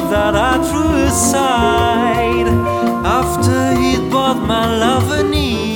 that I threw aside after he'd bought my love a knee.